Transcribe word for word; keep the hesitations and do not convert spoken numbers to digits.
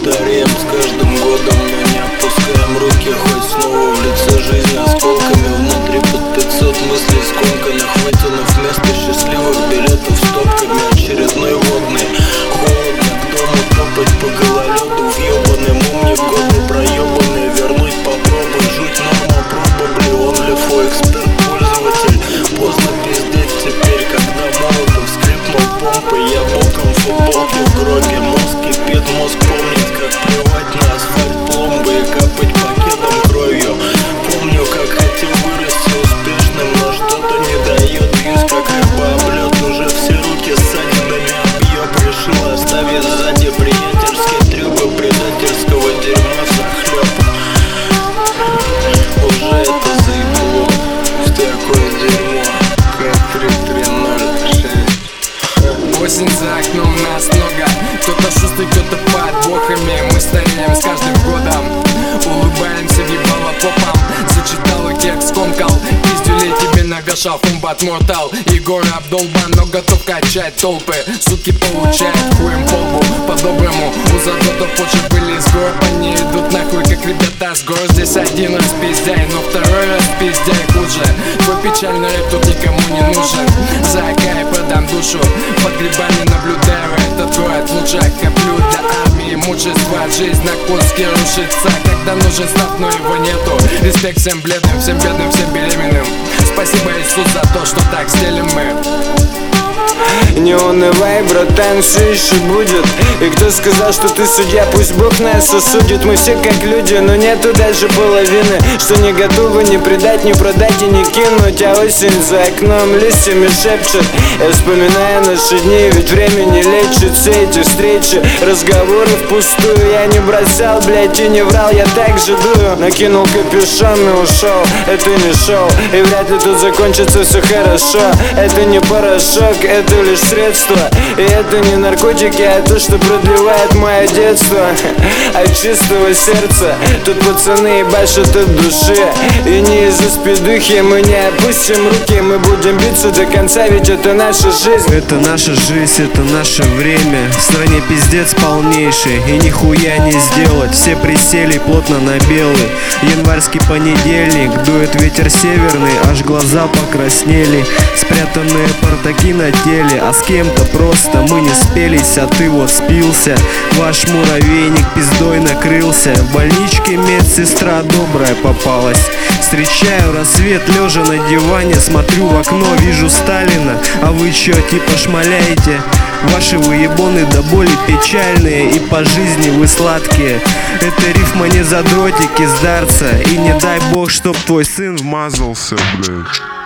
Стареем с каждым годом, но не опускаем руки. Хоть снова в лице жизни осколками внутри под пятьсот мыслей скомканных, вытянув вместо счастливых билетов стопками. Очередной водный, холодно к дому топать по гололеду. Въебаным умник, годы проебанные, вернуть попробуй. Жуть норма, probably only for эксперт пользователь. Поздно пиздеть теперь, когда молотов скрипнул помпой. Я боком в футболке в гробе, мозг кипит, мозг помнит, как плевать на асфальт пломбы и капать пакетом кровью. Помню, как хотел вырасти успешным, но что-то не дает. Бьюсь как рыба об лед, уже все руки ссадинами объеб. Решил оставить сзади приятельские трюбы предательского дерьма захлеб. Уже это заебло, такое дерьмо, как три три ноль шесть. Осень за окном, нас много. Кто-то шустрый, кто-то под бохами. Мы стареем с каждым годом, улыбаемся в ебало попам. Зачитал и текст скомкал, пиздюлей тебе навешал фумбат мортал. Егор обдолбан, но готов качать толпы. Сутки получает хуем по лбу. По-доброму у задотов почек были с гор. Они идут нахуй, как ребята с гор. Здесь один раз пиздяй, но второй раз пиздяй хуже. Твой печальный рэп тут никому не нужен. За кай продам душу, под грибами наблюдаю этот город. В лучах коплю для армии мужества. Жизнь на куски рушится, когда нужен став, но его нету. Респект всем бледным, всем бедным, всем беременным. Спасибо, Иисус, за то, что так стелим мы. Не унывай, братан, все еще будет. И кто сказал, что ты судья, пусть Бог нас осудит. Мы все как люди, но нету даже половины, что не готовы ни предать, ни продать и не кинуть. А осень за окном листьями шепчет. Я вспоминаю наши дни, ведь время не лечит. Все эти встречи, разговоры впустую. Я не бросал, блять, и не врал, я так же дую. Накинул капюшон и ушел, это не шоу. И вряд ли тут закончится все хорошо. Это не порошок, это лишь средство. И это не наркотики, а то, что продлевает мое детство. От чистого сердца тут пацаны ебашат от души. И не из-за спидухи мы не опустим руки. Мы будем биться до конца, ведь это наша жизнь. Это наша жизнь, это наше время. В стране пиздец полнейший, и нихуя не сделать. Все присели плотно на белый январский понедельник. Дует ветер северный, аж глаза покраснели. Спрятанные портаки на теле, а с кем-то просто мы не спелись, а ты вот спился. Ваш муравейник пиздой накрылся. В больничке медсестра добрая попалась. Встречаю рассвет, лежа на диване. Смотрю в окно, вижу Сталина. А вы чё, типа шмаляете? Ваши выебоны до боли печальные, и по жизни вы сладкие. Это рифма не задротики с дарца. И не дай бог, чтоб твой сын вмазался, блядь.